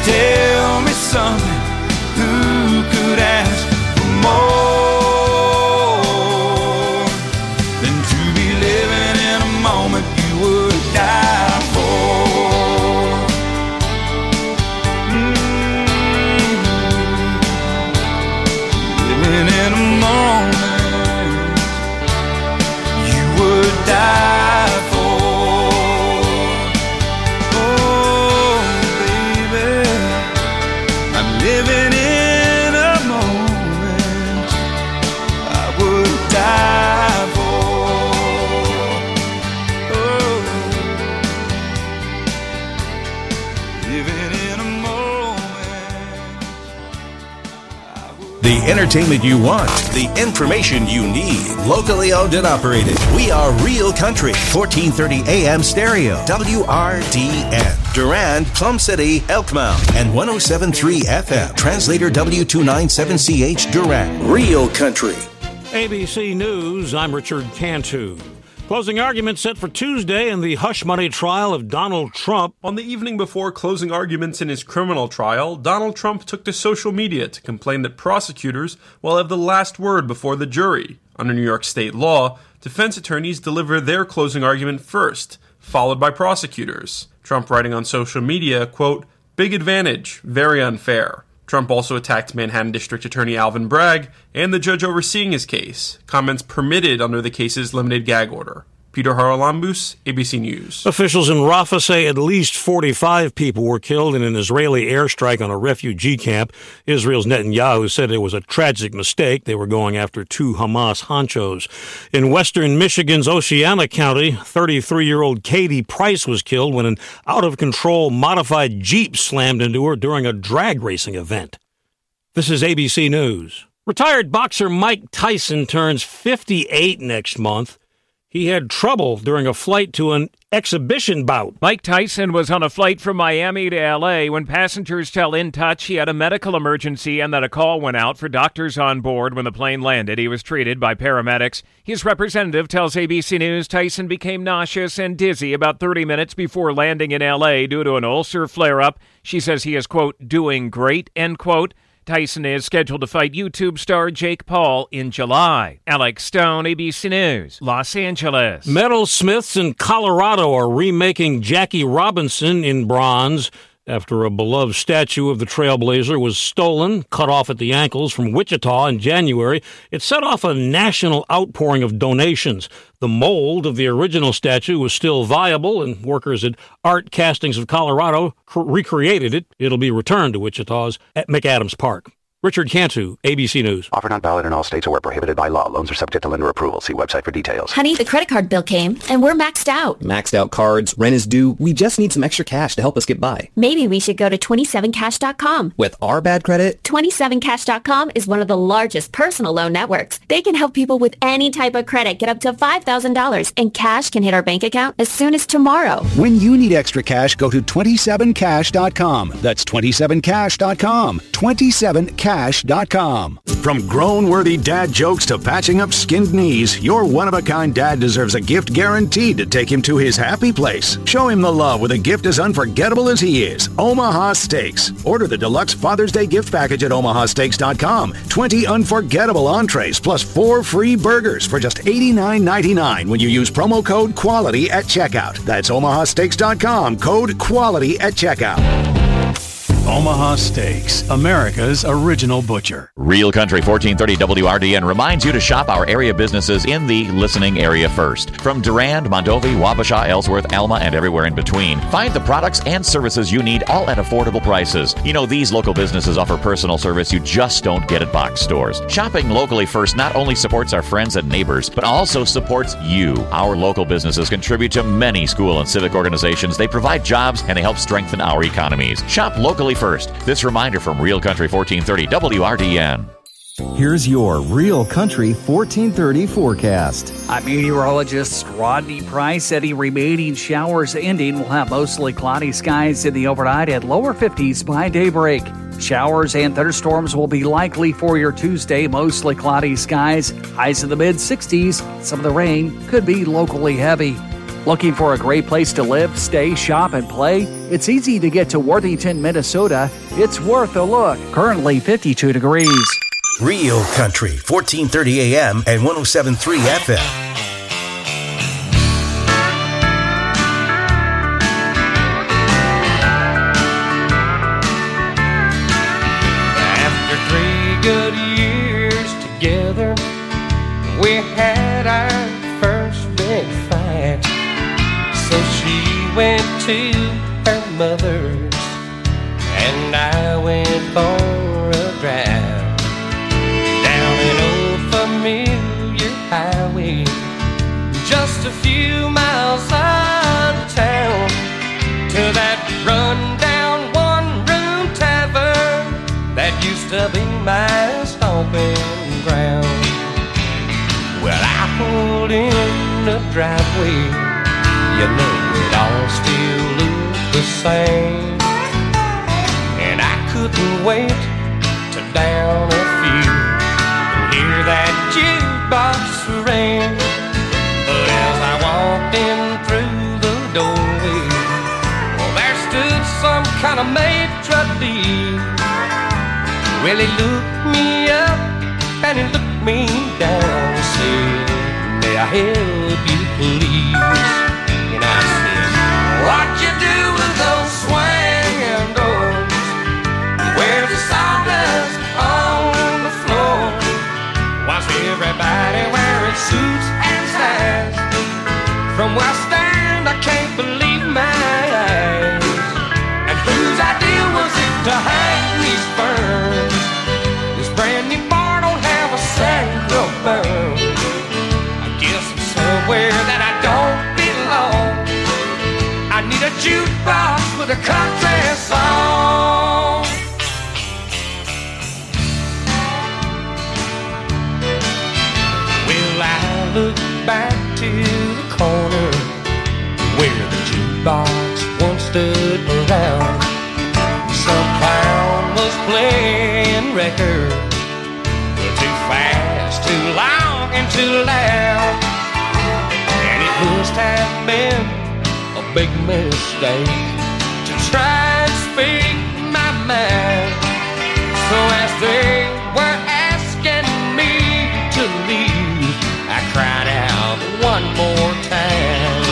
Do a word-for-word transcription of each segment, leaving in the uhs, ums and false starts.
tell me something, who could ask for more than to be living in a moment you would die for? Mm-hmm. Living in a moment you would die for. Oh, baby, I'm living in a moment I would die for. Oh, living in a moment I would. The entertainment you want, the information you need, locally owned and operated. We are Real Country, fourteen thirty A M stereo, W R D N. Durand, Plum City, Elkmount, and one oh seven point three F M. Translator W two ninety-seven C H Durand. Real Country. A B C News, I'm Richard Cantu. Closing arguments set for Tuesday in the hush money trial of Donald Trump. On the evening before closing arguments in his criminal trial, Donald Trump took to social media to complain that prosecutors will have the last word before the jury. Under New York state law, defense attorneys deliver their closing argument first, followed by prosecutors. Trump writing on social media, quote, "Big advantage, very unfair." Trump also attacked Manhattan District Attorney Alvin Bragg and the judge overseeing his case, comments permitted under the case's limited gag order. Peter Haralambous, A B C News. Officials in Rafah say at least forty-five people were killed in an Israeli airstrike on a refugee camp. Israel's Netanyahu said it was a tragic mistake. They were going after two Hamas honchos. In western Michigan's Oceana County, thirty-three-year-old Katie Price was killed when an out-of-control modified Jeep slammed into her during a drag racing event. This is A B C News. Retired boxer Mike Tyson turns fifty-eight next month. He had trouble during a flight to an exhibition bout. Mike Tyson was on a flight from Miami to L A when passengers tell In Touch he had a medical emergency and that a call went out for doctors on board. When the plane landed, he was treated by paramedics. His representative tells A B C News Tyson became nauseous and dizzy about thirty minutes before landing in L A due to an ulcer flare-up. She says he is, quote, doing great, end quote. Tyson is scheduled to fight YouTube star Jake Paul in July. Alex Stone, A B C News, Los Angeles. Metalsmiths in Colorado are remaking Jackie Robinson in bronze after a beloved statue of the Trailblazer was stolen, cut off at the ankles from Wichita in January. It set off a national outpouring of donations. The mold of the original statue was still viable, and workers at Art Castings of Colorado cr- recreated it. It'll be returned to Wichita's at McAdams Park. Richard Cantu, A B C News. Offer not valid in all states or where prohibited by law. Loans are subject to lender approval. See website for details. Honey, the credit card bill came, and we're maxed out. Maxed out cards, rent is due. We just need some extra cash to help us get by. Maybe we should go to twenty-seven cash dot com. With our bad credit? twenty-seven cash dot com is one of the largest personal loan networks. They can help people with any type of credit get up to five thousand dollars, and cash can hit our bank account as soon as tomorrow. When you need extra cash, go to twenty-seven cash dot com. That's twenty-seven cash dot com. twenty-seven cash dot com. From grown-worthy dad jokes to patching up skinned knees, your one-of-a-kind dad deserves a gift guaranteed to take him to his happy place. Show him the love with a gift as unforgettable as he is. Omaha Steaks. Order the deluxe Father's Day gift package at omaha steaks dot com. twenty unforgettable entrees plus four free burgers for just eighty-nine ninety-nine when you use promo code QUALITY at checkout. That's omaha steaks dot com, code QUALITY at checkout. Omaha Steaks, America's original butcher. Real Country fourteen thirty W R D N reminds you to shop our area businesses in the listening area first. From Durand, Mondovi, Wabasha, Ellsworth, Alma, and everywhere in between. Find the products and services you need, all at affordable prices. You know, these local businesses offer personal service you just don't get at box stores. Shopping locally first not only supports our friends and neighbors, but also supports you. Our local businesses contribute to many school and civic organizations. They provide jobs and they help strengthen our economies. Shop locally first. This reminder from Real Country fourteen thirty W R D N. Here's your Real Country fourteen thirty forecast. I'm meteorologist Rodney Price. Any remaining showers ending will have mostly cloudy skies in the overnight at lower fifties by daybreak. Showers and thunderstorms will be likely for your Tuesday, mostly cloudy skies. Highs in the mid-sixties. Some of the rain could be locally heavy. Looking for a great place to live, stay, shop, and play? It's easy to get to Worthington, Minnesota. It's worth a look. Currently fifty-two degrees. Real Country, fourteen thirty A M and one oh seven point three F M. After three good years together, we had our first big fight. So she went to her mother's, and I went for a drive down an old familiar highway, just a few miles out of town, to that run-down one-room tavern that used to be my stomping ground. Well, I pulled in the driveway. You know it all still looked the same, and I couldn't wait to down a few and hear that jukebox ring. But as I walked in through the doorway, well, there stood some kind of maitre d'. Well, he looked me up and he looked me down and said, "May I help you, please?" And I said, "What you do with those swinging doors? Where's the sawdust on the floor? Why's everybody wearing suits and ties? From where I stand, I can't believe my eyes. And whose idea was it to hang these ferns? This brand new bar don't have a single burn. I guess I'm somewhere that I don't belong. I need a jukebox with a country song." Well, I look back to the corner where the jukebox once stood around. Some clown was playing records, too fast, too long, and too loud. And it must have been a big mistake to try and speak my mind. So as they were asking me to leave, I cried out one more time,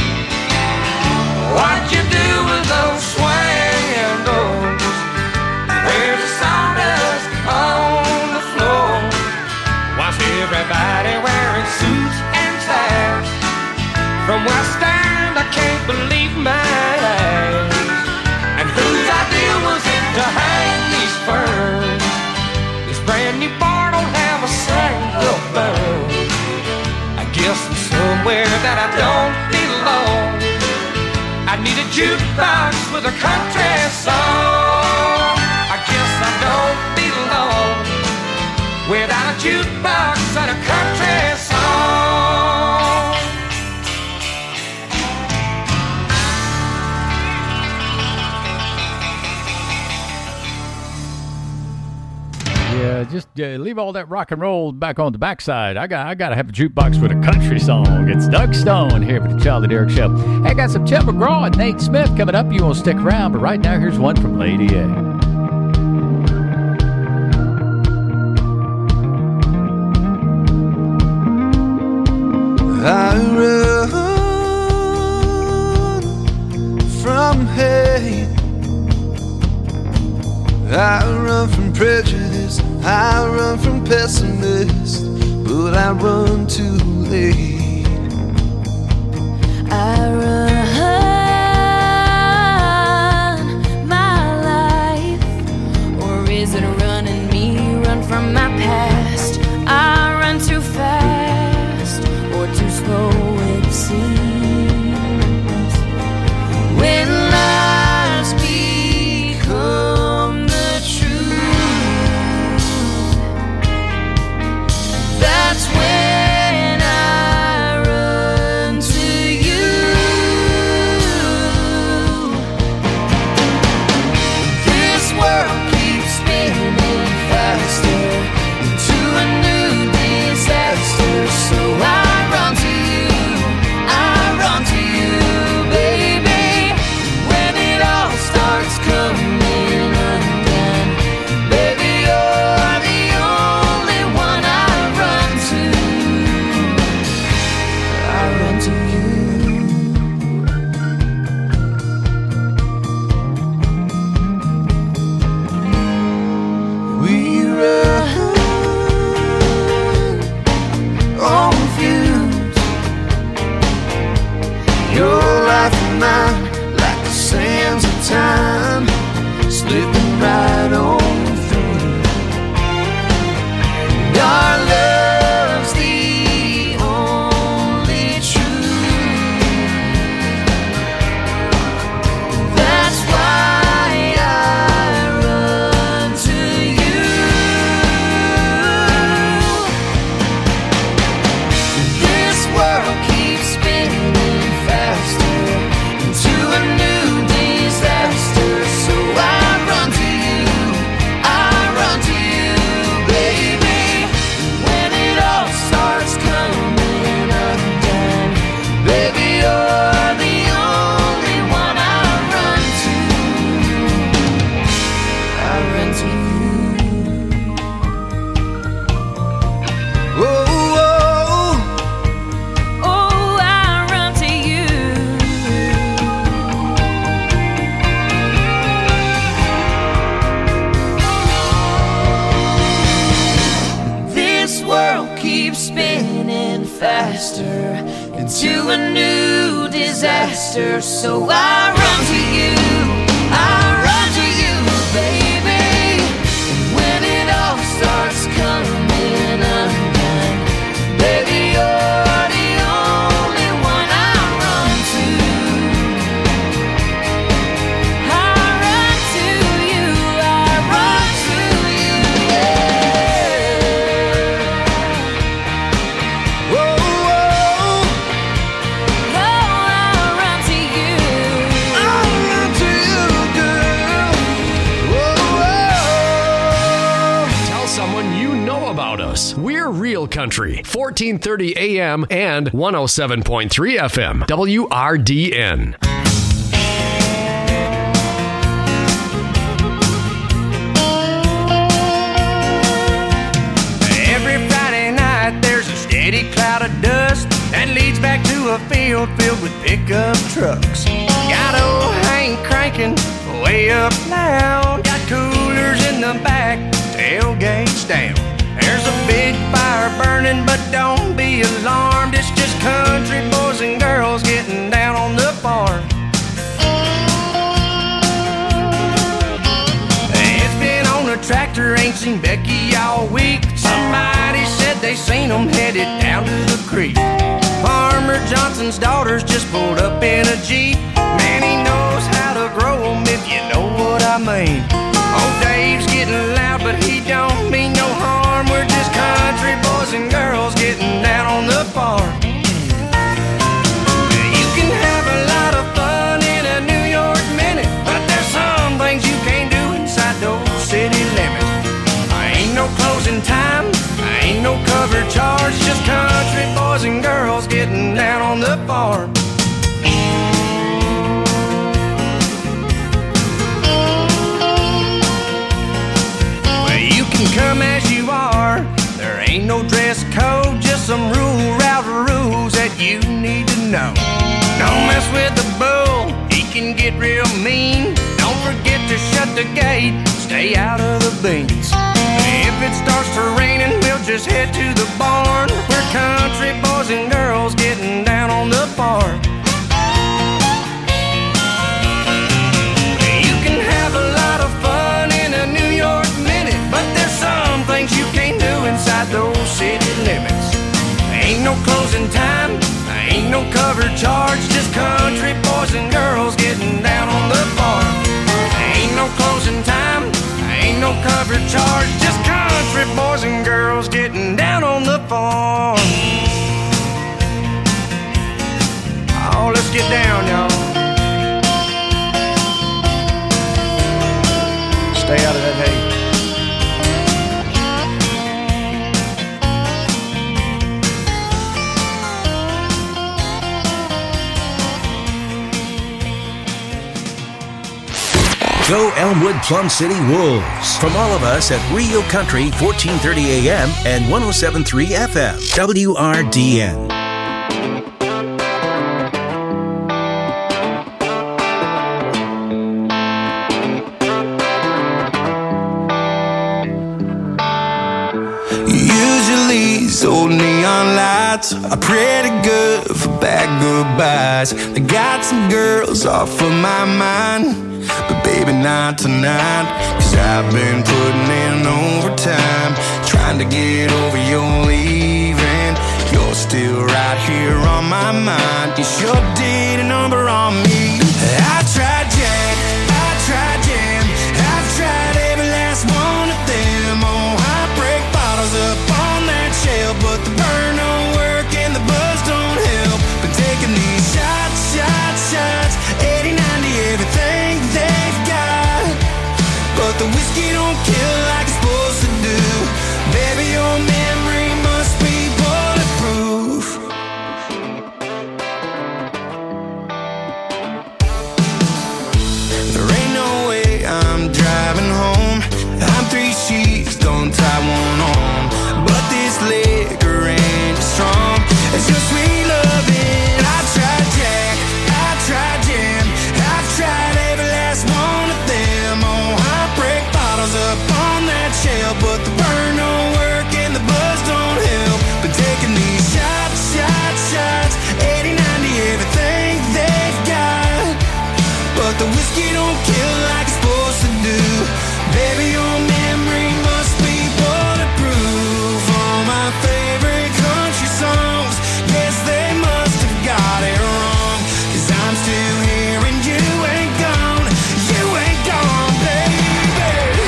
"What you do with those swinging doors? Where's the sawdust on the floor? Why's everybody wearing suits and ties? From where I stand, I can't believe my eyes. And whose idea was it to hang these ferns? This brand new bar don't have a single burn. I guess I'm somewhere that I don't belong. I need a jukebox with a country song. I guess I don't belong without a jukebox and a country song." Yeah, just uh, leave all that rock and roll back on the backside. I got I got to have a jukebox with a country song. It's Doug Stone here for the Charlie Derrick Show. Hey, I got some Tim McGraw and Nate Smith coming up. You won't stick around, but right now, here's one from Lady A. I run from hate, I run from prejudice, I run from pessimists, but I run too late. I run my life, or is it running me? Run from my past. I run too fast, or too slow it seems. When lies become the truth, that's when I run to you. faster into a new disaster. So I run to you, I run to you, baby. And when it all starts coming undone, baby, you're the only one I run to. I run to you, I run to you, yeah. Whoa, whoa. Oh, I run to you. I run to you, girl. Whoa, whoa. Tell someone you know about us. We're Real Country, fourteen thirty A M and one oh seven point three F M, W R D N. Every Friday night there's a steady cloud of dust that leads back to a field filled with pickup trucks. Got old Hank cranking way up loud. Got coolers in the back, tailgates down. There's a big fire burning, but don't be alarmed. It's just country boys and girls getting down on the farm. It's been on a tractor, ain't seen Becky all week. Somebody said they seen them headed down to the creek. Farmer Johnson's daughters just pulled up in a Jeep. Man, he knows how to grow them, if you know what I mean. Old Dave's getting loud, but he don't mean no harm. We're just country boys and girls getting down on the farm. You can have a lot of fun in a New York minute, but there's some things you can't do inside those city limits. I ain't no closing time, I ain't no cover charge, just country boys and girls getting down on the farm. Well, you can come as you are, there ain't no dress code, just some rule route rules that you need to know. Don't mess with the bull, he can get real mean. Don't forget to shut the gate, stay out of the beans. If it starts to raining, we'll just head to the barn. We're country boys and girls getting down on the farm. You can have a lot of fun in a New York minute, but there's some things you can't do inside those city limits. Ain't no closing time, ain't no cover charge, just country boys and girls getting down on the farm. Ain't no closing time, ain't no cover charge, just country boys and girls getting down on the farm. Oh, let's get down, y'all. Stay out of that hay. Go Elmwood Plum City Wolves. From all of us at Real Country, fourteen thirty A M and one oh seven point three F M, W R D N. Usually these old neon lights are pretty good for bad goodbyes. They got some girls off of my mind, but baby not tonight. Cause I've been putting in overtime, trying to get over your leaving. You're still right here on my mind. You sure did a number on me. I tried Jack, I tried Jam, I've tried every last one of them. Oh, I break bottles up on that shelf, but the burn don't work and the buzz don't help. Been taking these shots, shots, shots, eighty, ninety, everything they've got, but the whiskey don't kill like it's supposed to do. Baby, your memory must be bulletproof. There ain't no way I'm driving home. I'm three sheets, don't tie one on, but this liquor ain't strong. It's your sweet loving. I tried Jack, I tried Jam, I've tried every last one of them. Oh, I break bottles up on that shelf, but the burn don't work and the buzz don't help. Been taking these shots, don't kill like it's supposed to do. Baby, your memory must be bulletproof. All my favorite country songs, yes, they must have got it wrong. Cause I'm still here and you ain't gone. You ain't gone, baby.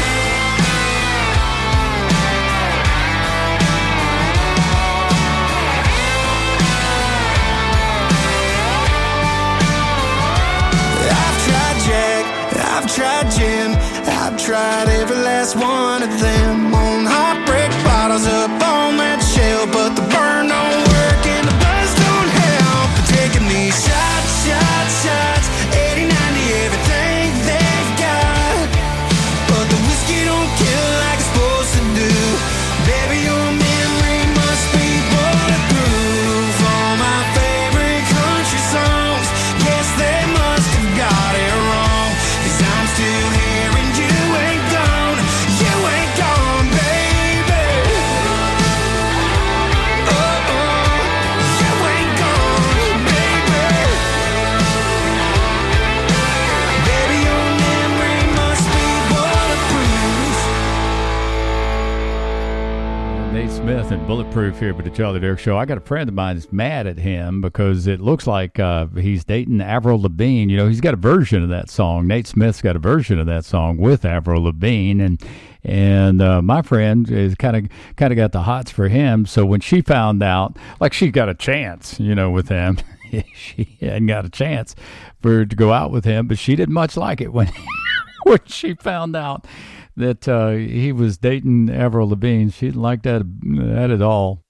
I've tried Jack, I've tried Jim, I've tried every last one of them. On heartbreak bottles up on that shelf, but the burn don't work and the buzz don't help. Taking these shots, shots, shots, eighty, ninety, everything they've got. But the whiskey don't kill like it's supposed to do. Baby, your memory must be bulletproof. All my favorite country songs, yes, they must have got it wrong. Cause I'm still here and you ain't gone. You ain't gone, baby. Oh, oh, you ain't gone, baby. Baby, your memory must be bulletproof. Nate Smith and Bulletproof here with the Charlie Derrick Show. I got a friend of mine that's mad at him because it looks like uh, he's dating Avril Lavigne. You know, he's got a version of that song. Nate Smith's got a version of that song with Avril Lavigne, and and uh, my friend is kind of kind of got the hots for him. So when she found out, like she got a chance, you know, with him, she hadn't got a chance for her to go out with him, but she didn't much like it when when she found out that uh, he was dating Avril Lavigne. She didn't like that, that at all.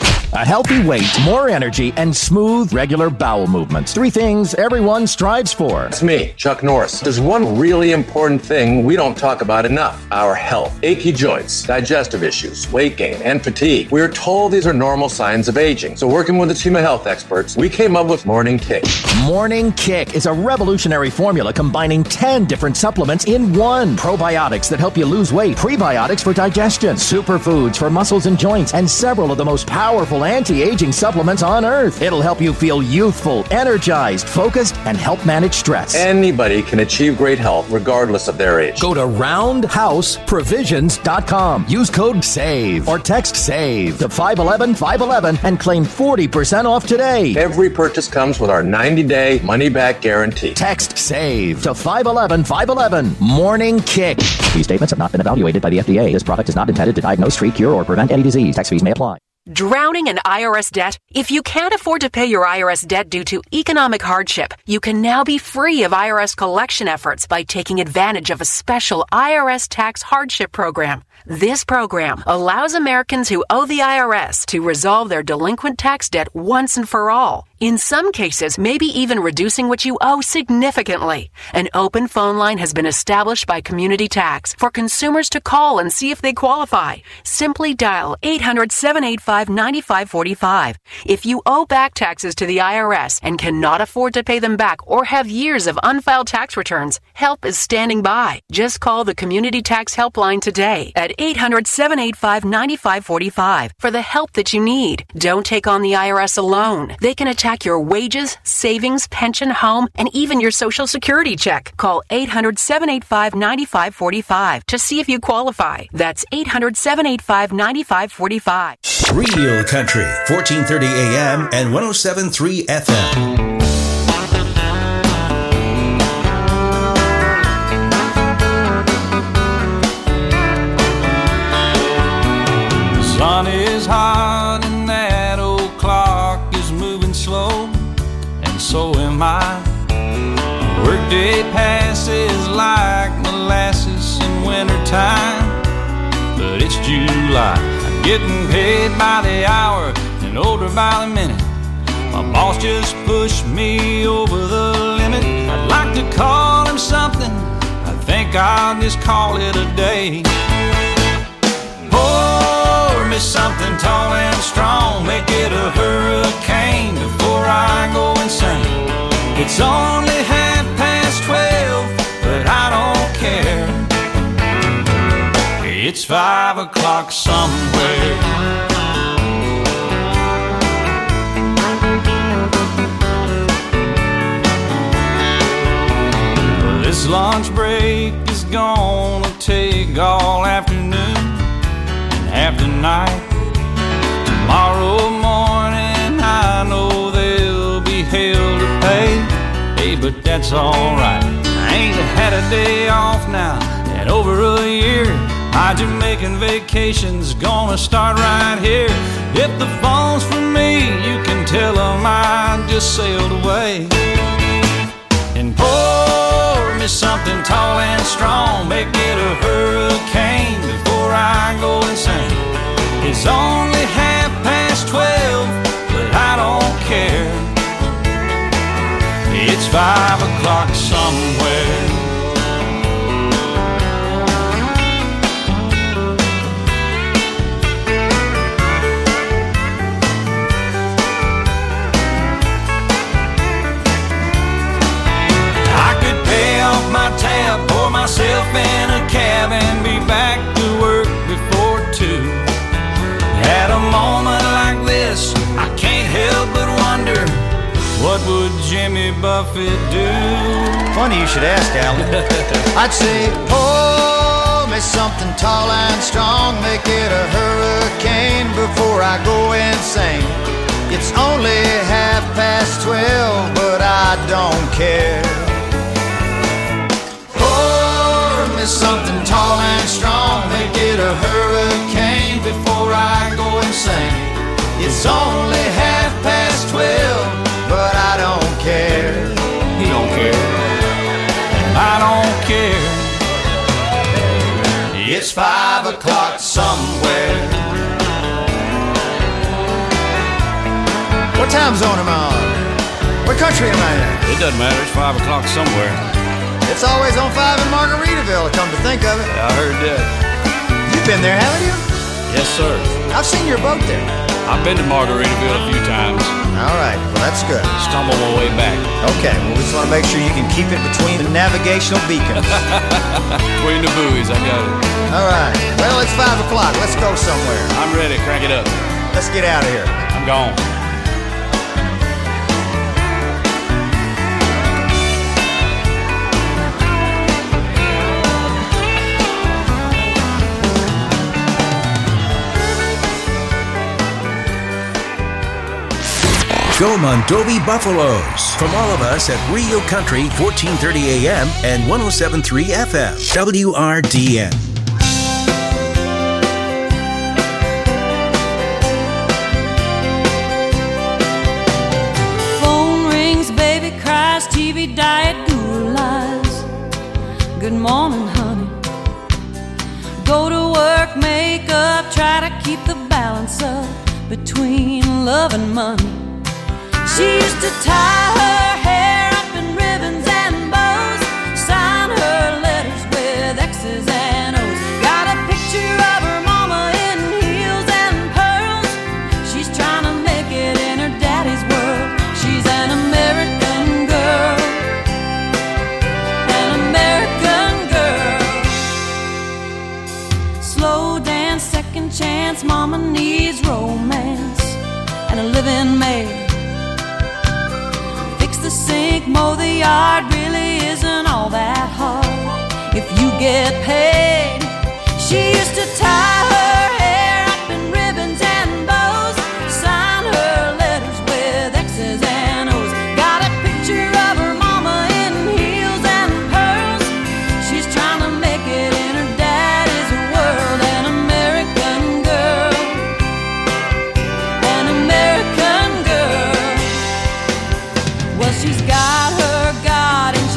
A healthy weight, more energy, and smooth, regular bowel movements. Three things everyone strives for. It's me, Chuck Norris. There's one really important thing we don't talk about enough: our health. Achy joints, digestive issues, weight gain, and fatigue. We are told these are normal signs of aging. So working with a team of health experts, we came up with Morning Kick. Morning Kick is a revolutionary formula combining ten different supplements in one. Probiotics that help you lose weight, prebiotics for digestion, superfoods for muscles and joints, and several of the most powerful anti-aging supplements on earth. It'll help you feel youthful, energized, focused, and help manage stress. Anybody can achieve great health regardless of their age. Go to roundhouse provisions dot com. Use code SAVE or text SAVE to five one one, five one one and claim forty percent off today. Every purchase comes with our ninety-day money-back guarantee. Text SAVE to five one one, five one one. Morning Kick. These statements have not been evaluated by the F D A. This product is not intended to diagnose, treat, cure, or prevent any disease. Tax fees may apply. Drowning in I R S debt? If you can't afford to pay your I R S debt due to economic hardship, you can now be free of I R S collection efforts by taking advantage of a special I R S tax hardship program. This program allows Americans who owe the I R S to resolve their delinquent tax debt once and for all. In some cases, maybe even reducing what you owe significantly. An open phone line has been established by Community Tax for consumers to call and see if they qualify. Simply dial eight hundred, seven eight five, nine five four five. If you owe back taxes to the I R S and cannot afford to pay them back or have years of unfiled tax returns, help is standing by. Just call the Community Tax Helpline today at eight hundred, seven eight five, nine five four five for the help that you need. Don't take on the I R S alone. They can attack your wages, savings, pension, home, and even your Social Security check. Call eight hundred, seven eight five, nine five four five to see if you qualify. That's eight hundred, seven eight five, nine five four five. Real Country, fourteen thirty A M and one oh seven point three F M. Sun is hot and that old clock is moving slow, and so am I. Workday passes like molasses in wintertime, but it's July. I'm getting paid by the hour and older by the minute. My boss just pushed me over the limit. I'd like to call him something, I think I'll just call it a day. Pour me something tall and strong, make it a hurricane before I go insane. It's only half past twelve, but I don't care. It's five o'clock somewhere. This This lunch break is gonna take all afternoon and half the night. Tomorrow morning I know there'll be hell to pay. Hey, but that's alright. I ain't had a day off now in over a year. My Jamaican vacation's gonna start right here. If the phone's for me, you can tell them I just sailed away. And pour me something tall and strong, make it a hurricane before I go insane. It's only half past twelve, but I don't care. It's five o'clock somewhere. My tab, pour myself in a cab and be back to work before two. At a moment like this, I can't help but wonder, what would Jimmy Buffett do? Funny you should ask, Alan. I'd say, pour me something tall and strong, make it a hurricane before I go insane. It's only half past twelve, but I don't care. Something tall and strong, make it a hurricane before I go insane. It's only half past twelve, but I don't care. He don't care, and I don't care. It's five o'clock somewhere. What time zone am I on? What country am I in? It doesn't matter, it's five o'clock somewhere. It's always on five in Margaritaville, come to think of it. Yeah, I heard that. You've been there, haven't you? Yes, sir. I've seen your boat there. I've been to Margaritaville a few times. All right, well, that's good. Stumbled my way back. Okay, well, we just want to make sure you can keep it between the navigational beacons. Between the buoys, I got it. All right, well, it's five o'clock. Let's go somewhere. I'm ready. Crank it up. Let's get out of here. I'm gone. Go Mondovi Buffaloes. From all of us at Rio Country, fourteen thirty A M and one oh seven point three F M, W R D N. Phone rings, baby cries, T V diet, guru lies. Good morning, honey. Go to work, make up, try to keep the balance up between love and money. She used to tie her hair up in ribbons and bows, sign her letters with X's and O's. Got a picture of her mama in heels and pearls. She's trying to make it in her daddy's world. She's an American girl, an American girl. Slow dance, second chance, mama needs romance and a living maid. The sink, mow the yard, really isn't all that hard if you get paid. She used to tie her hair up in ribbons and bows, sign her letters with X's and O's. Got a picture of her mama in heels and pearls. She's trying to make it in her daddy's world. An American girl, an American girl. Well, she's got her God and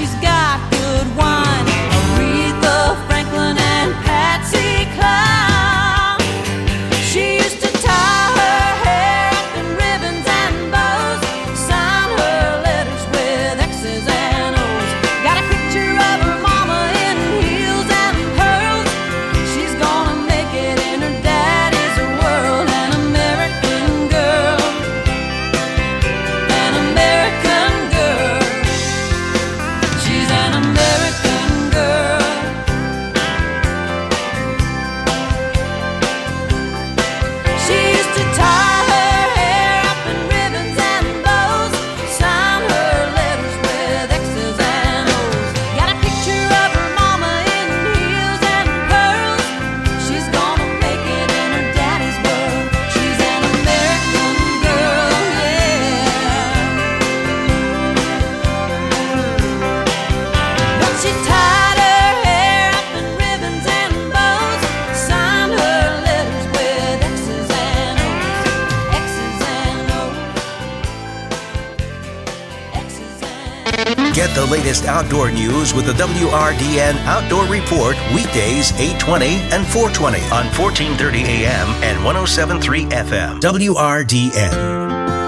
the latest outdoor news with the W R D N Outdoor Report weekdays eight twenty and four twenty on fourteen thirty A M and one oh seven point three F M. W R D N.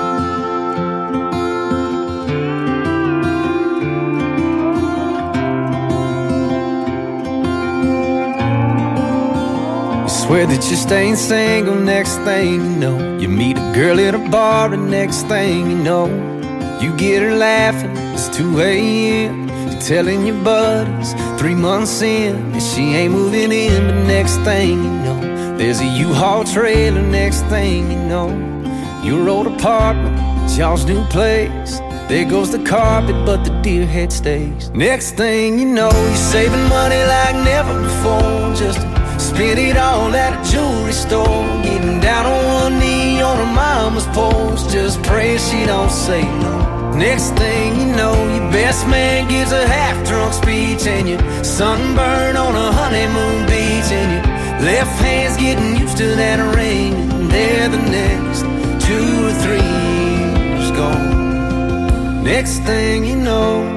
Swear that you're staying single, next thing you know, you meet a girl at a bar, and next thing you know, you get her laughing, it's two a.m. You're telling your buddies three months in that she ain't moving in, but next thing you know, there's a U-Haul trailer, next thing you know, your old apartment, it's y'all's new place. There goes the carpet, but the deer head stays. Next thing you know, you're saving money like never before, just to spend it all at a jewelry store, getting down on one knee on her mama's porch, just praying she don't say no. Next thing you know, your best man gives a half-drunk speech, and you're sunburned on a honeymoon beach, and your left hand's getting used to that ring, and there the next two or three years gone. Next thing you know,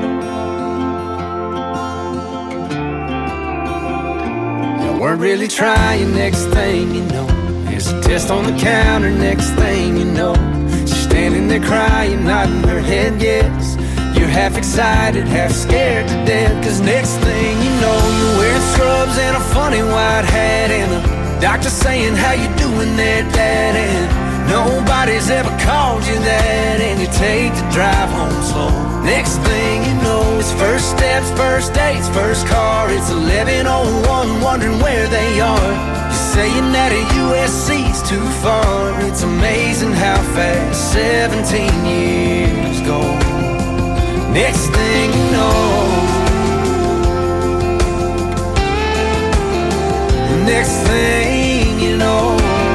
weren't really trying, next thing you know, there's a test on the counter, next thing you know, she's standing there crying, nodding her head yes. You're half excited, half scared to death, cause next thing you know, you're wearing scrubs and a funny white hat, and the doctor saying, how you doing there, Dad? And nobody's ever called you that, and you take the drive home slow. Next thing you know, it's first steps, first dates, first car. It's eleven oh one, wondering where they are. You're saying that a U S C's too far. It's amazing how fast seventeen years go. Next thing you know, next thing you know,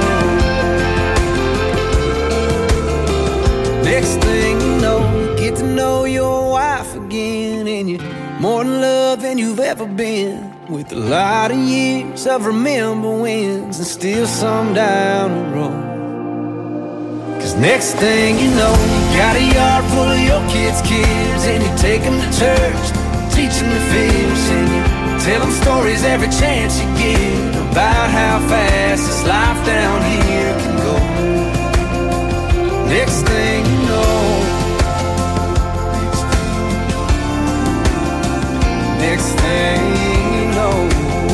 next thing you know, you get to know your wife again, and you're more in love than you've ever been, with a lot of years of remember wins and still some down the road. Cause next thing you know, you got a yard full of your kids' kids, and you take them to church, teach them to fish, and you tell them stories every chance you get about how fast this life down here can go. Next thing you know, next thing you know,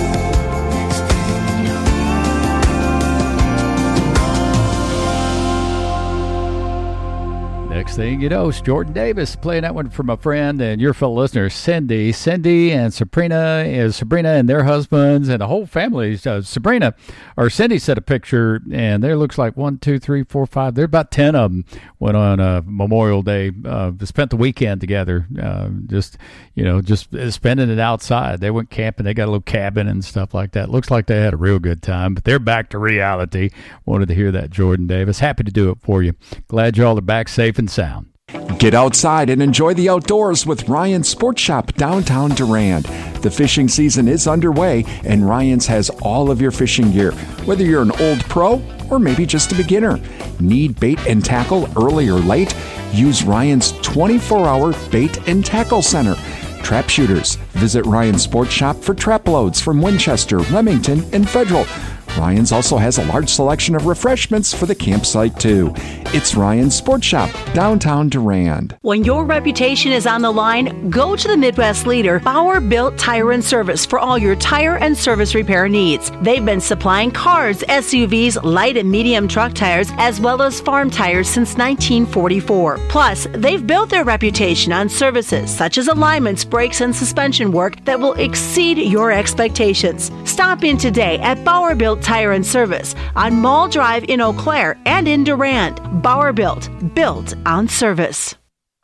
next thing you know, it's Jordan Davis playing that one for my friend and your fellow listener, Cindy. Cindy and Sabrina is Sabrina and their husbands and the whole family. Uh, Sabrina or Cindy sent a picture, and there looks like one, two, three, four, five. There are about ten of them went on uh, Memorial Day. Uh, spent the weekend together, uh, just you know, just spending it outside. They went camping. They got a little cabin and stuff like that. Looks like they had a real good time. But they're back to reality. Wanted to hear that, Jordan Davis. Happy to do it for you. Glad y'all are back safe and sound. Get outside and enjoy the outdoors with Ryan's Sports Shop downtown Durand. The fishing season is underway, and Ryan's has all of your fishing gear, whether you're an old pro or maybe just a beginner. Need bait and tackle early or late? Use Ryan's twenty-four hour bait and tackle center. Trap shooters, visit Ryan's Sports Shop for trap loads from Winchester, Remington, and Federal. Ryan's also has a large selection of refreshments for the campsite, too. It's Ryan's Sports Shop, downtown Durand. When your reputation is on the line, go to the Midwest leader, Bauer Built Tire and Service, for all your tire and service repair needs. They've been supplying cars, S U Vs, light and medium truck tires, as well as farm tires since nineteen forty-four. Plus, they've built their reputation on services such as alignments, brakes, and suspension work that will exceed your expectations. Stop in today at Bauer Built Tire and Service on Mall Drive in Eau Claire and in Durand. Bauer Built, built on service.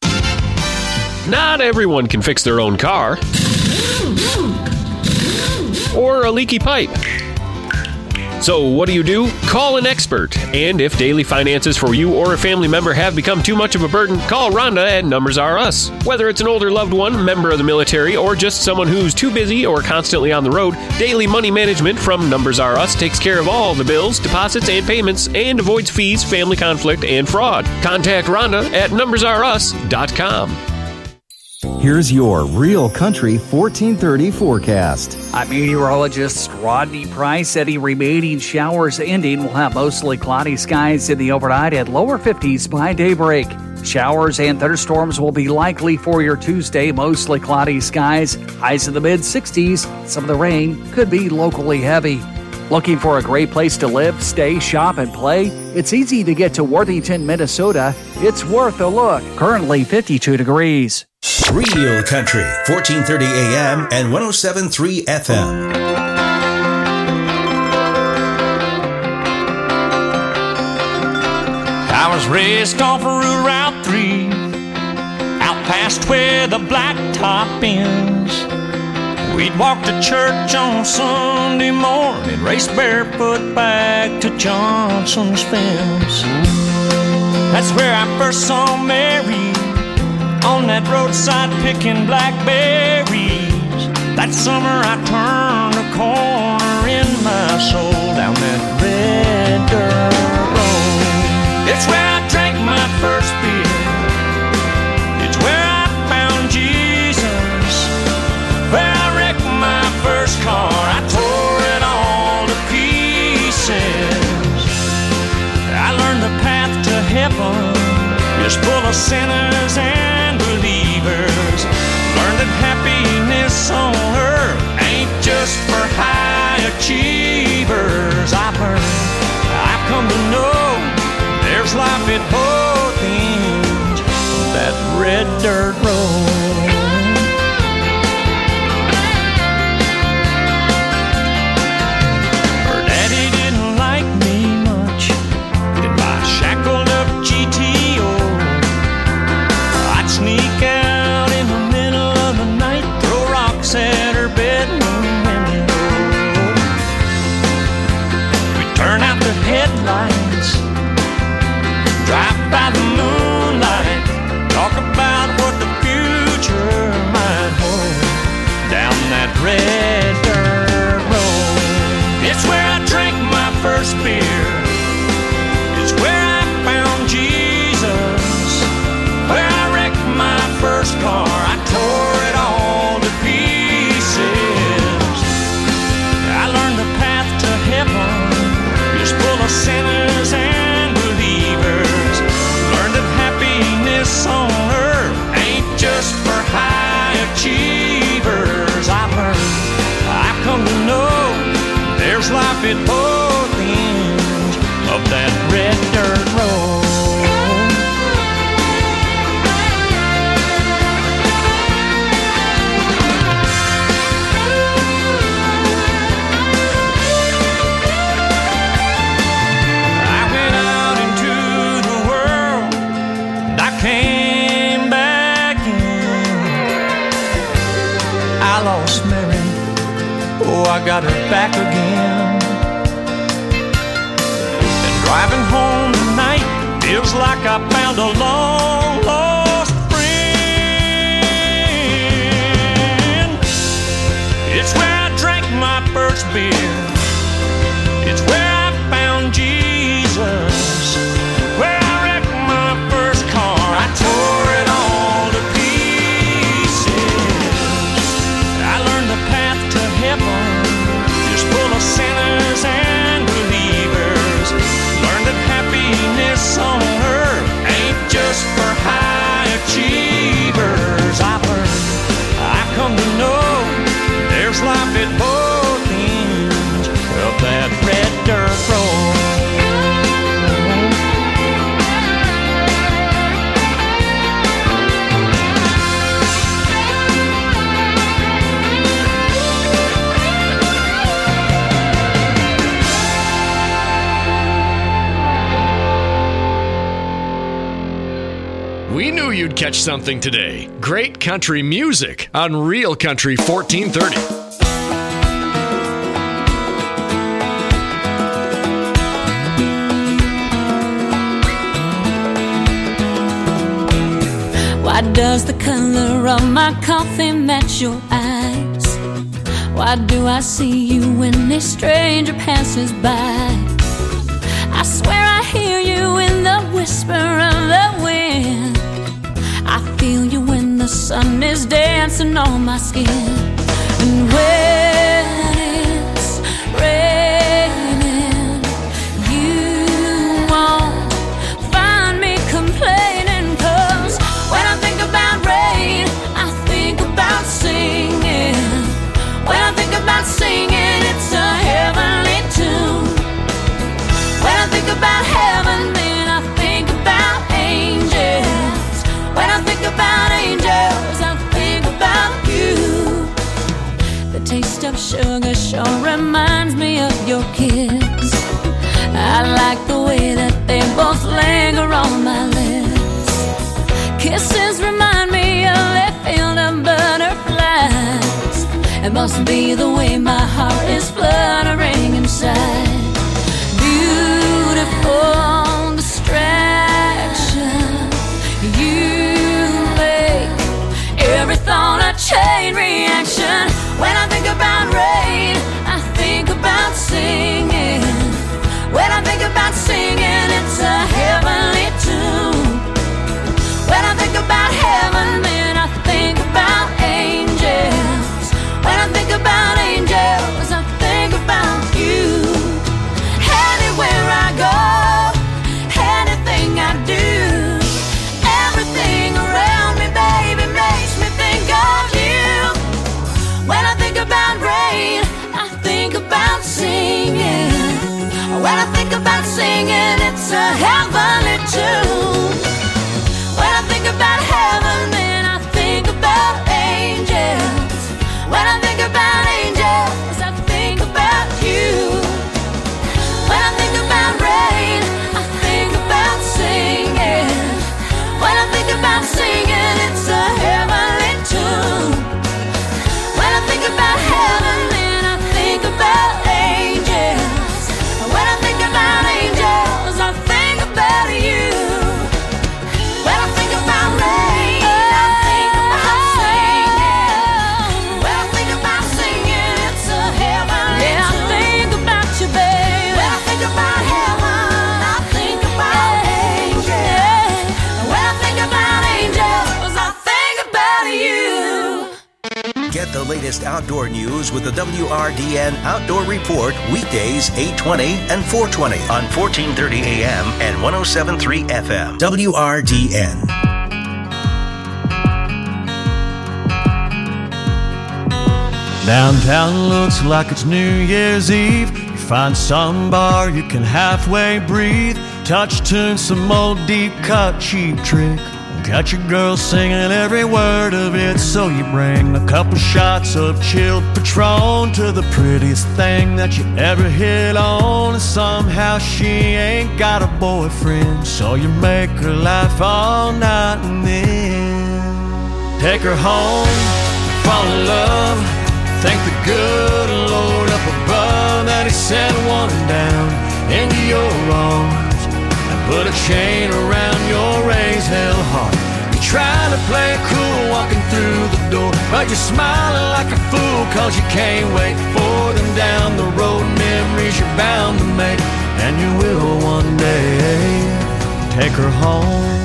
Not everyone can fix their own car or a leaky pipe. So what do you do? Call an expert. And if daily finances for you or a family member have become too much of a burden, call Rhonda at Numbers R Us. Whether it's an older loved one, member of the military, or just someone who's too busy or constantly on the road, Daily Money Management from Numbers R Us takes care of all the bills, deposits, and payments and avoids fees, family conflict, and fraud. Contact Rhonda at numbers r us dot com. Here's your Real Country fourteen thirty forecast. I'm meteorologist Rodney Price. Any remaining showers ending. We'll have mostly cloudy skies in the overnight at lower fifties by daybreak. Showers and thunderstorms will be likely for your Tuesday. Mostly cloudy skies. Highs in the mid sixties. Some of the rain could be locally heavy. Looking for a great place to live, stay, shop, and play? It's easy to get to Worthington, Minnesota. It's worth a look. Currently fifty-two degrees. Real Country, fourteen thirty A M and one oh seven point three F M. I was raised off of Route three, out past where the blacktop ends. We'd walk to church on Sunday morning, race barefoot back to Johnson's fence. That's where I first saw Mary, on that roadside picking blackberries. That summer I turned a corner in my soul, down that red dirt road. It's where I drank my first beer, it's where I found Jesus, where I wrecked my first car, I tore it all to pieces. I learned the path to heaven is full of sinners and believers. Learned that happiness on earth ain't just for high achievers. I've learned, I've come to know, there's life at both ends of that red dirt road. Her daddy didn't like me much in my shackled up G T O. I'd sneak out in the middle of the night, throw rocks at her bedroom window. We'd turn out the headlights, drive by the moonlight, talk about what the future might hold, down that red dirt road. It's where I drank my first beer, it's where I found Jesus, where I wrecked my first car, I tore it all to pieces. I learned the path to heaven is full of sinners and believers. Learned that happiness on earth ain't just for high achievers. I've learned, I've come to know, there's life at both ends of that red dirt road. I went out into the world, and I came back in. I lost Mary, oh, I got her back again. And driving home tonight feels like I found a long lost friend. It's where I drank my first beer, it's where I found Jesus, where I wrecked my first car, I tore it all to pieces. I learned the path to heaven is full of sinners and believers. Learned that happiness on earth ain't just for high achievers. I've learned, I've come to know, there's life at both ends of that red dirt road. We knew you'd catch something today. Great country music on Real Country fourteen thirty. Why does the color of my coffee match your eyes? Why do I see you when a stranger passes by? I swear I hear you in the whisper of the wind. I feel you when the sun is dancing on my skin. And when it's raining, you won't find me complaining. 'Cause when I think about rain, I think about singing. When I think about singing, it's a heavenly tune. When I think about heaven, then I think about angels. When I think about angels, I think about you. The taste of sugar sure reminds me of your kiss. I like the way that they both linger on my lips. Kisses remind me of a field of butterflies. It must be the way my heart is fluttering inside. Beautiful distraction. You make every thought a chain reaction. When I think about rain, I think about singing. When I think about singing, it's a heavenly tune. When I think about heaven, then I think about angels. When I think about angels, I think about you. Anywhere I go, anything I do, everything around me, baby, makes me think of you. When I think about rain, I think about singing. When I think about singing, it's a heavenly tune. When I think about heaven, then I think about angels. When I think about angels, I think about you. When I think about rain, I think about singing. When I think about singing, it's a heavenly tune. When I think about heaven, then I think about angels. When I think about angels, I think about you. When I think about rain, I think about singing. When I think about singing, it's a heavenly tune. Yeah, I think about you, baby. When I think about heaven, I think about angels. When I think about angels, I think about you. Get the latest outdoor news with the W R D N Outdoor Report weekdays eight twenty and four twenty on fourteen thirty A M and one oh seven point three F M. W R D N. Downtown looks like it's New Year's Eve. You find some bar you can halfway breathe. Touch tune, some old deep cut cheap trick. Got your girl singing every word of it. So you bring a couple shots of chilled Patron to the prettiest thing that you ever hit on. And somehow she ain't got a boyfriend, so you make her laugh all night and then take her home, fall in love. Thank the good Lord up above that he sent one down into your arms and put a chain around your raised hell heart. You're trying to play it cool walking through the door, but you're smiling like a fool cause you can't wait for them down the road. Memories you're bound to make, and you will one day take her home.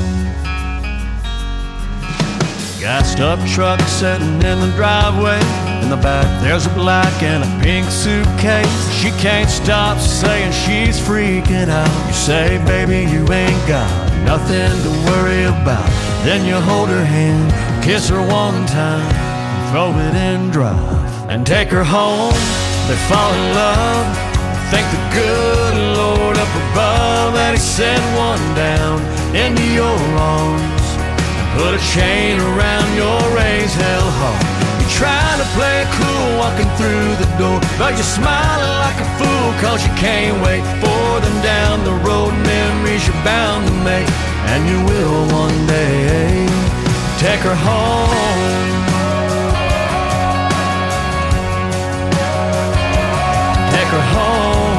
Gassed up truck sitting in the driveway. In the back there's a black and a pink suitcase. She can't stop saying she's freaking out. You say, baby, you ain't got nothing to worry about. Then you hold her hand, kiss her one time, throw it in drive, and take her home. They fall in love. Thank the good Lord up above that he sent one down into your arms. Put a chain around your raised hell heart. You're trying to play it cool walking through the door, but you're smiling like a fool cause you can't wait for them down the road. Memories you're bound to make, and you will one day take her home. Take her home.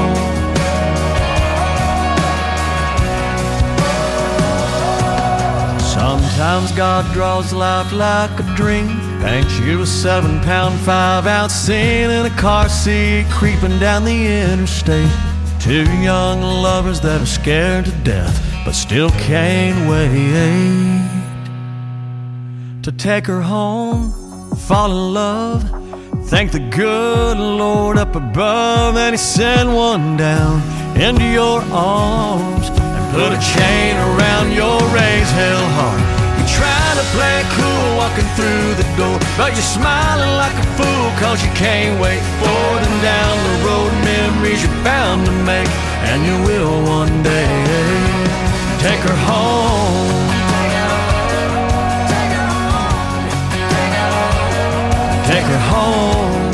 Sometimes God draws life like a dream, paints you a seven pound, five ounce scene in a car seat creeping down the interstate. Two young lovers that are scared to death but still can't wait. to take her home, fall in love, thank the good Lord up above, and he sent one down into your arms and put a chain around your raised hell heart. You try to play it cool walking through the door, but you're smiling like a fool cause you can't wait for them down the road. Memories you're bound to make, and you will one day. Take her home. Take her home.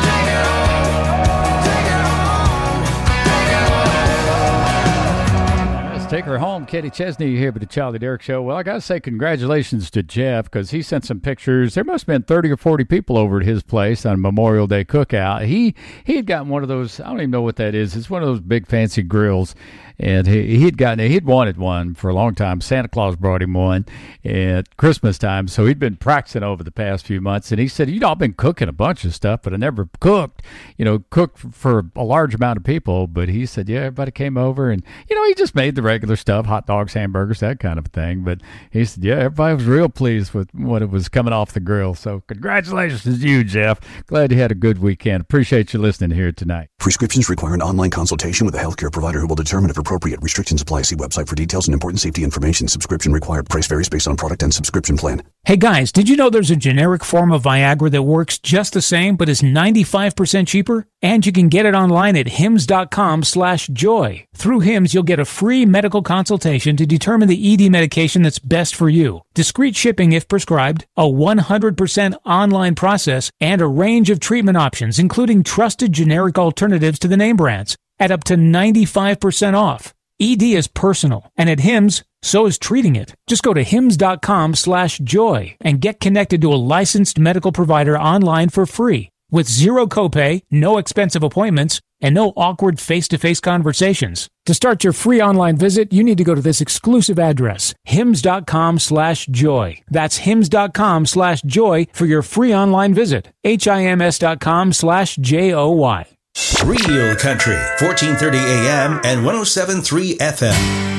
Let's take her home. Katie Chesney here with the Charlie Derrick Show. Well, I got to say congratulations to Jeff because he sent some pictures. There must have been thirty or forty people over at his place on Memorial Day cookout. He he had gotten one of those, I don't even know what that is. It's one of those big fancy grills. And he, he'd gotten, he'd wanted one for a long time. Santa Claus brought him one at Christmas time. So he'd been practicing over the past few months. And he said, you know, I've been cooking a bunch of stuff, but I never cooked, you know, cooked for a large amount of people. But he said, yeah, everybody came over and, you know, he just made the regular stuff, hot dogs, hamburgers, that kind of thing. But he said, yeah, everybody was real pleased with what it was coming off the grill. So congratulations to you, Jeff. Glad you had a good weekend. Appreciate you listening here tonight. Prescriptions require an online consultation with a healthcare provider who will determine if appropriate. Restrictions apply. See website for details and important safety information. Subscription required. Price varies based on product and subscription plan. Hey guys, did you know there's a generic form of Viagra that works just the same but is ninety-five percent cheaper? And you can get it online at hims.com slash joy. Through Hims, you'll get a free medical consultation to determine the E D medication that's best for you. Discreet shipping if prescribed, a one hundred percent online process, and a range of treatment options, including trusted generic alternatives to the name brands, at up to ninety-five percent off. E D is personal, and at Hims, so is treating it. Just go to hims.com slash joy and get connected to a licensed medical provider online for free with zero copay, no expensive appointments, and no awkward face-to-face conversations. To start your free online visit, you need to go to this exclusive address, hims.com slash joy. That's hims.com slash joy for your free online visit. H-I-M-S.com slash J-O-Y. Real Country, fourteen thirty A M and one oh seven point three F M.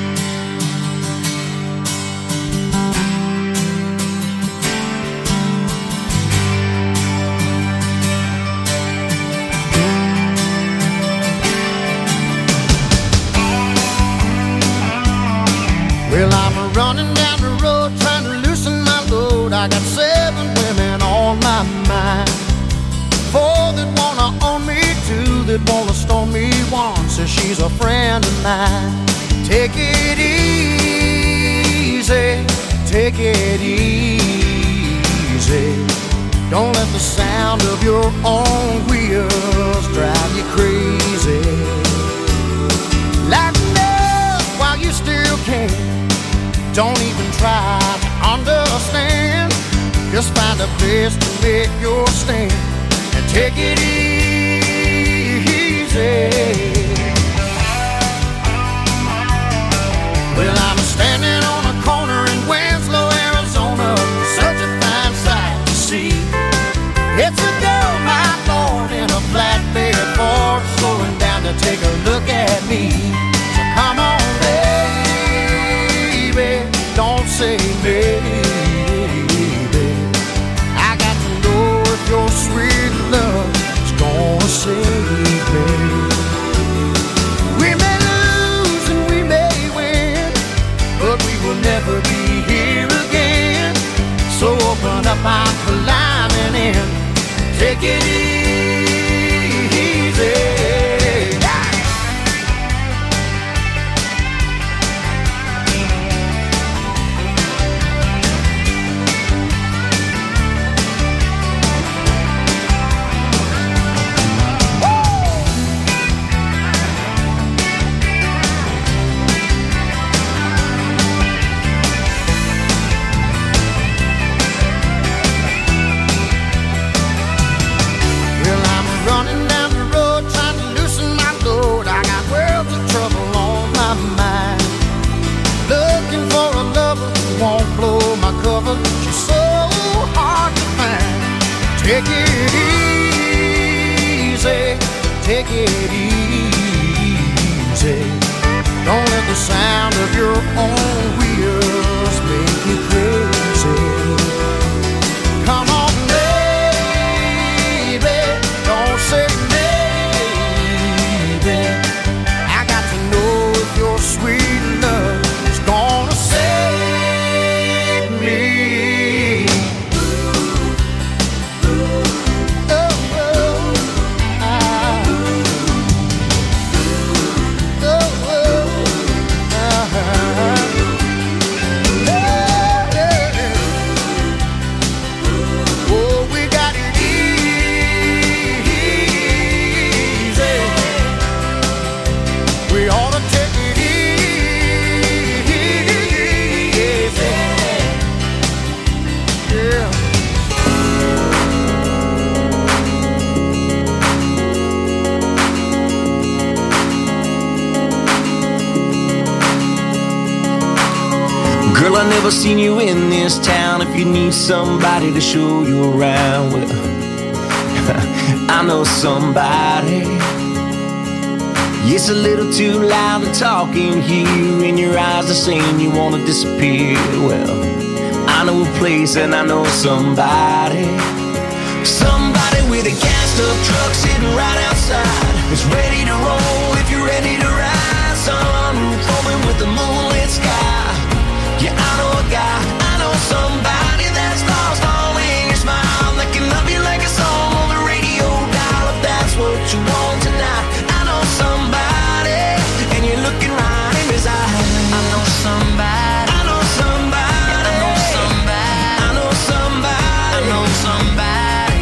Well, I'm running down the road trying to loosen my load. I got seven women on my mind. Four that wanna own me, two that wanna stone me, one says she's a friend of mine. Take it easy, take it easy. Don't let the sound of your own wheels drive you crazy. Lighten up while you still can. Don't even try to understand. Just find a place to make your stand and take it easy. Well, I'm standing on a corner in Winslow, Arizona, such a fine sight to see. It's a gold mine born in a flatbed Ford, slowing down to take a look at me. So come on, baby, don't say maybe. I got to know if your sweet love is gonna save me. We may lose and we may win, but we will never be here again. So open up our climbing in, take it easy. She's so hard to find. Take it easy, take it easy. Don't let the sound of your own wheels make you crazy. Never seen you in this town. If you need somebody to show you around, well, I know somebody. It's a little too loud to talk in here, and your eyes are saying you wanna disappear. Well, I know a place and I know somebody. Somebody with a gassed up truck sitting right outside. It's ready to roll if you're ready to ride. Sunroof open with the moonlit sky. Yeah, I know a guy, I know somebody that's lost all in your smile, that can love you like a song on the radio dial. If that's what you want tonight, I know somebody, and you're looking right in his eyes. I know somebody, I know somebody, I know somebody, I know somebody, I know somebody.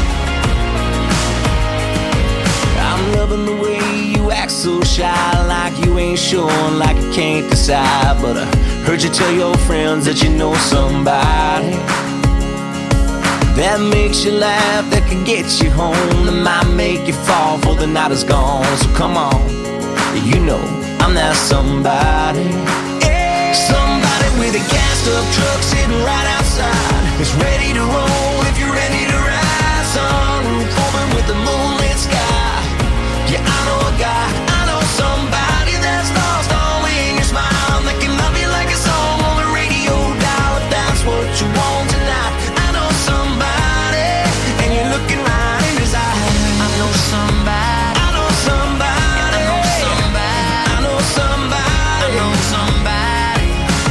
I'm loving the way you act so shy, like you ain't sure, like you can't decide. But I heard you tell your friends that you know somebody that makes you laugh, that can get you home, that might make you fall before the night is gone. So come on, you know I'm that somebody. Somebody with a gassed up truck sitting right outside. It's ready to roll if you're ready to ride. Sunroof open with the moonlit sky. Yeah, I know a guy, I know somebody that's lost all in your smile, that can love you like a song on the radio dial. If that's what you want tonight, I know somebody, and you're looking right in his eyes. I know somebody, I know somebody, I know somebody, I know somebody, I know somebody,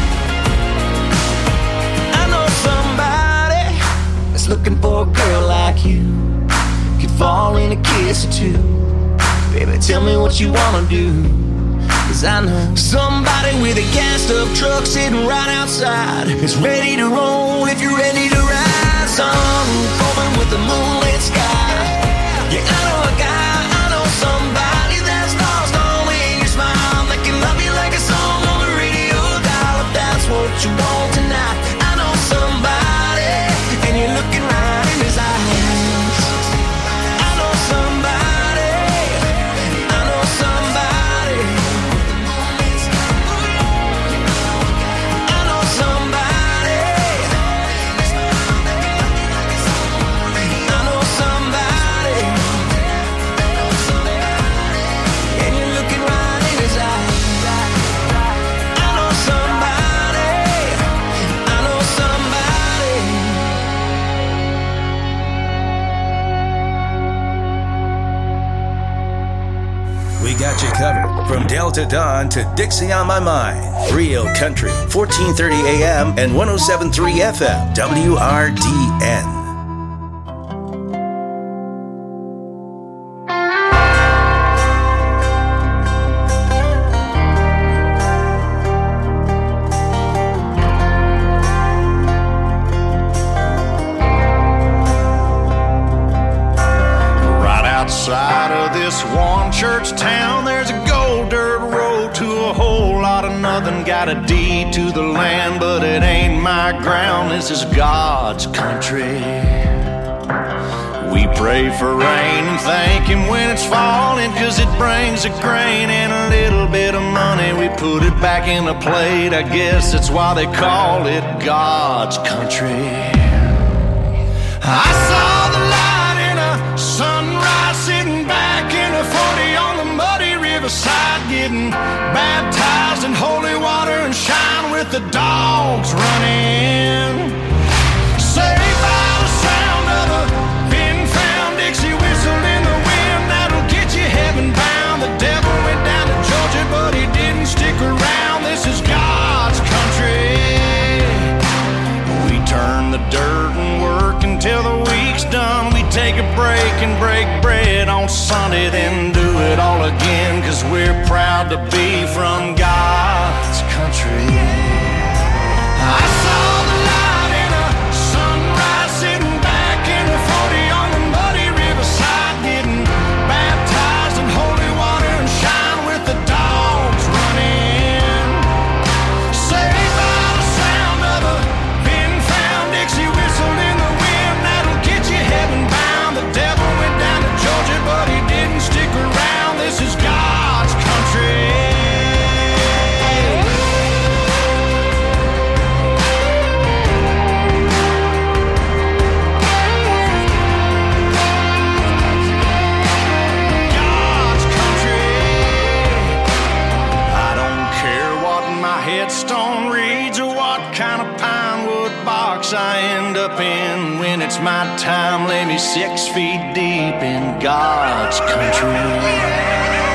I know somebody that's looking for a girl like you, could fall in a kiss or two. Baby, tell me what you wanna do, 'cause I know somebody with a gassed up truck sitting right outside. It's ready to roll if you're ready to ride. Sunroof open with the moonlit sky. Yeah, I know a guy, I know somebody that's lost all in your smile, that can love you like a song on the radio dial. If that's what you want tonight, I know somebody, and you're looking right in his eyes. I know somebody, I know somebody, I know somebody, I know somebody, and you're looking right in his eyes. I know somebody, I know somebody. We got you covered from Delta Dawn to Dixie on My Mind. Real Country, fourteen thirty A M and one oh seven point three F M, W R D N. Right outside of this one church town, there's a gold dirt road to a whole lot of nothing. Got a deed to the land, but it ain't my ground. This is God's country. We pray for rain and thank Him when it's falling, 'cause it brings a grain and a little bit of money. We put it back in a plate, I guess that's why they call it God's country. I saw the light in a sunrise, sitting back in a forty on the muddy riverside, getting baptized in holy water and shine with the dogs running. Saved by the sound of a pin-found Dixie whistle in the wind, that'll get you heaven bound. The devil went down to Georgia, but he didn't stick around. This is God's country. We turn the dirt and work until the week's done. We take a break and break bread on Sunday, then do it all again, 'cause we're proud to be from God's country. I saw the light in a sunrise, sitting back in a forty on the muddy riverside, getting baptized in holy water and shine with the dogs running. Saved by the sound of a pin-found Dixie whistle in the wind, that'll get you heaven bound. The devil went down to Georgia, but he didn't stick around. This is God's country. it's my time, lay me six feet deep in God's country.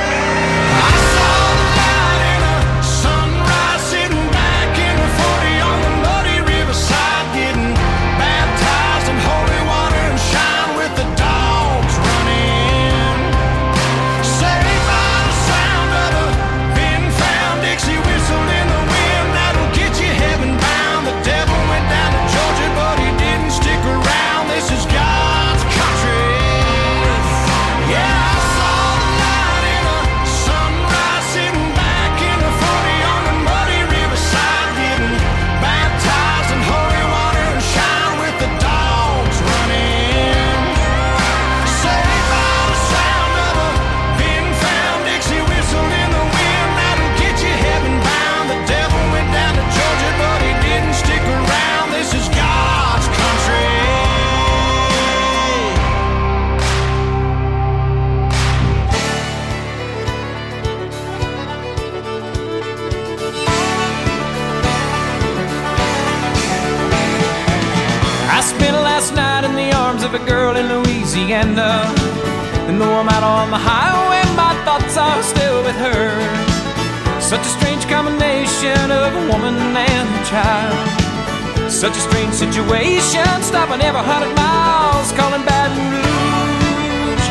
Of a girl in Louisiana, and though I'm out on the highway, my thoughts are still with her. Such a strange combination of a woman and a child. Such a strange situation, stopping every hundred miles, calling Baton Rouge.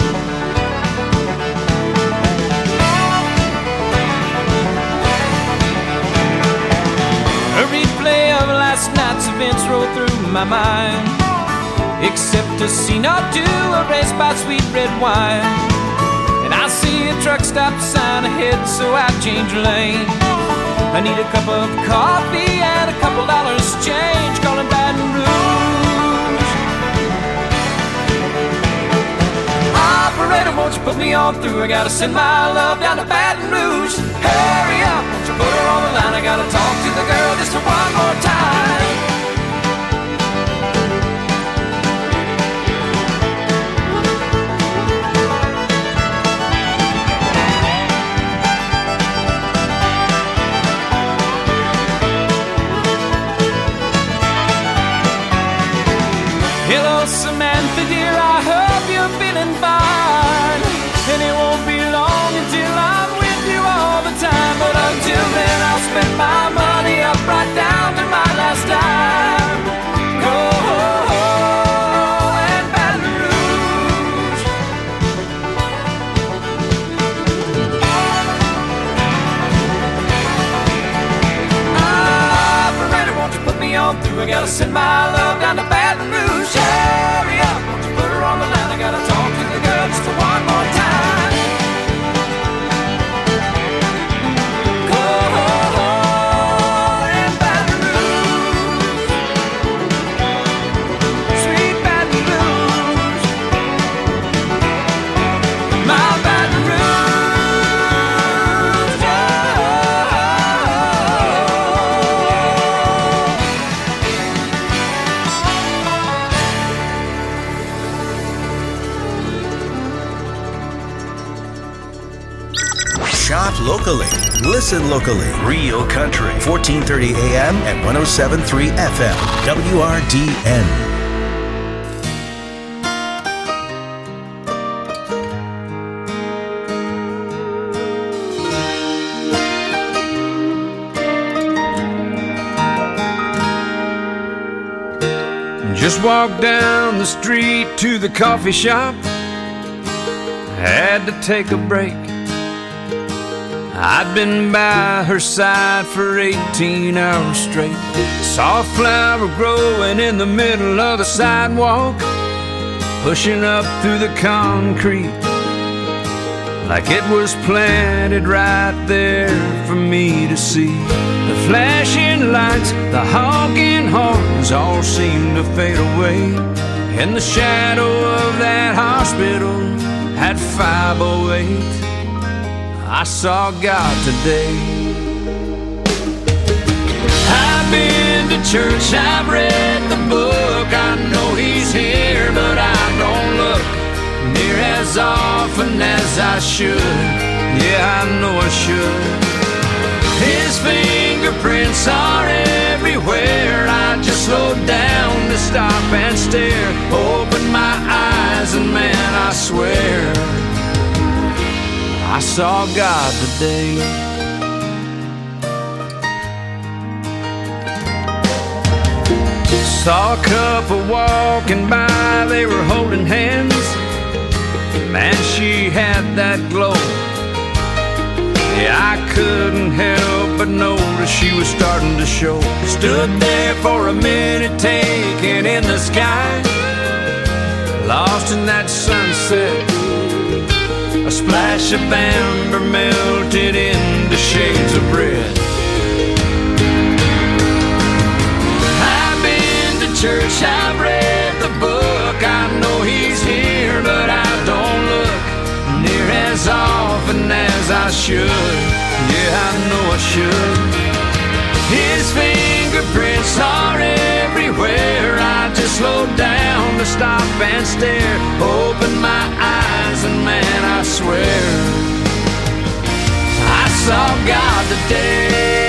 A replay of last night's events roll through my mind, except a scene or two erased by sweet red wine. And I see a truck stop sign ahead, so I change lane. I need a cup of coffee and a couple dollars change, calling Baton Rouge. Operator, won't you put me on through? I gotta send my love down to Baton Rouge. Hurry up, won't you put her on the line? I gotta talk to the girl just one more time. Hello, Samantha, dear, I hope you're feeling fine. And it won't be long until I'm with you all the time. But until then, I'll spend my money up right down to my last dime. Go and Baton Rouge. Operator, won't you put me on through? I gotta send my love down to Baton Rouge. Hurry up, won't you put her on the line? I gotta talk to the girl just one more time. Go and Baton Rouge, sweet Baton Rouge, my Baton Rouge, Shop locally. Listen locally. Real Country. fourteen thirty A M and one oh seven point three F M. W R D N. Just walked down the street to the coffee shop. Had to take a break. I'd been by her side for eighteen hours straight. Saw a flower growing in the middle of the sidewalk, pushing up through the concrete like it was planted right there for me to see. The flashing lights, the honking horns all seemed to fade away. In the shadow of that hospital at five oh eight, I saw God today. I've been to church, I've read the book, I know He's here, but I don't look near as often as I should. Yeah, I know I should. His fingerprints are everywhere, I I just slowed down to stop and stare. Opened my eyes and man, I swear I saw God today. Saw a couple walking by, they were holding hands. Man, she had that glow. Yeah, I couldn't help but notice she was starting to show. Stood there for a minute, taking in the sky, lost in that sunset. A splash of amber melted into shades of red. I've been to church, I've read the book. I know he's here, but I don't look near as often as I should. Yeah, I know I should. His fingerprints are everywhere. I just slowed down to stop and stare. Opened my eyes and man, I swear I saw God today.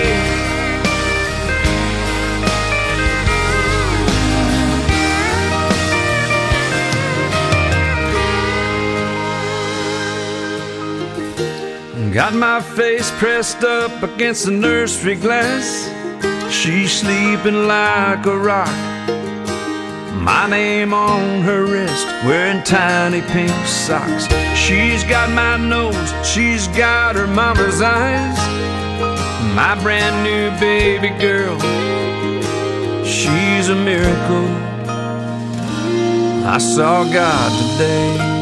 Got my face pressed up against the nursery glass. She's sleeping like a rock. My name on her wrist, wearing tiny pink socks. She's got my nose, she's got her mama's eyes. My brand new baby girl, she's a miracle. I saw God today.